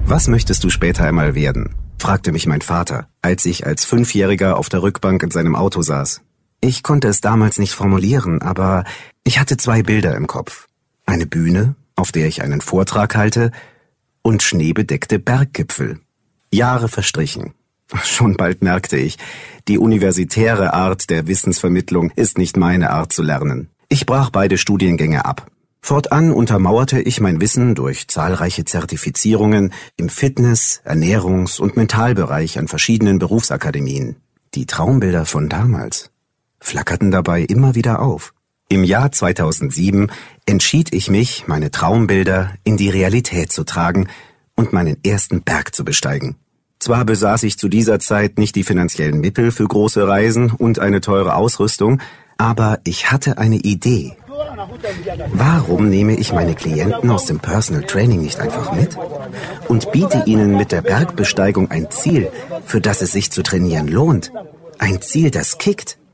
Was möchtest du später einmal werden? Fragte mich mein Vater, als ich als 5-Jähriger auf der Rückbank in seinem Auto saß. Ich konnte es damals nicht formulieren, aber ich hatte 2 Bilder im Kopf. Eine Bühne, auf der ich einen Vortrag halte, und schneebedeckte Berggipfel. Jahre verstrichen. Schon bald merkte ich, die universitäre Art der Wissensvermittlung ist nicht meine Art zu lernen. Ich brach beide Studiengänge ab. Fortan untermauerte ich mein Wissen durch zahlreiche Zertifizierungen im Fitness-, Ernährungs- und Mentalbereich an verschiedenen Berufsakademien. Die Traumbilder von damals flackerten dabei immer wieder auf. Im Jahr 2007 entschied ich mich, meine Traumbilder in die Realität zu tragen und meinen ersten Berg zu besteigen. Zwar besaß ich zu dieser Zeit nicht die finanziellen Mittel für große Reisen und eine teure Ausrüstung, aber ich hatte eine Idee. Warum nehme ich meine Klienten aus dem Personal Training nicht einfach mit und biete ihnen mit der Bergbesteigung ein Ziel, für das es sich zu trainieren lohnt? Ein Ziel, das kickt.